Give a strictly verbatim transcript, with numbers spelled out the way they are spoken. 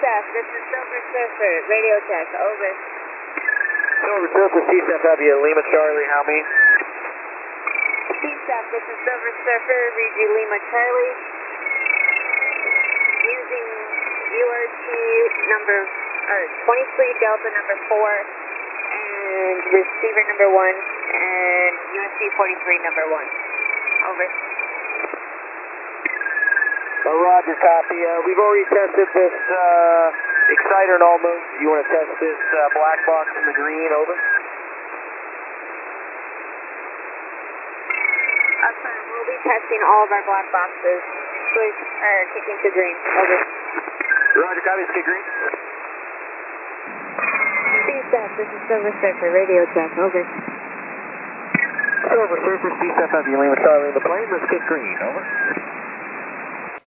C S F, this is Silver Surfer, radio check, over. Silver Surfer, C S F, have you Lima Charlie, how many? C S F, this is Silver Surfer, read you Lima Charlie. Using U R T number, or twenty-three Delta number four, and receiver number one, and U S C forty-three number one. Over. Oh, roger, copy. Uh, we've already tested this uh, exciter in all modes. You want to test this uh, black box in the green, over? Affirm, we'll be testing all of our black boxes. Switch, or kicking to green, over. Roger, copy, let's get green. C S F, this is Silver Surfer, radio check, over. Silver Surfer, C S F, have you Lima Charlie in the plane, let's get green, over.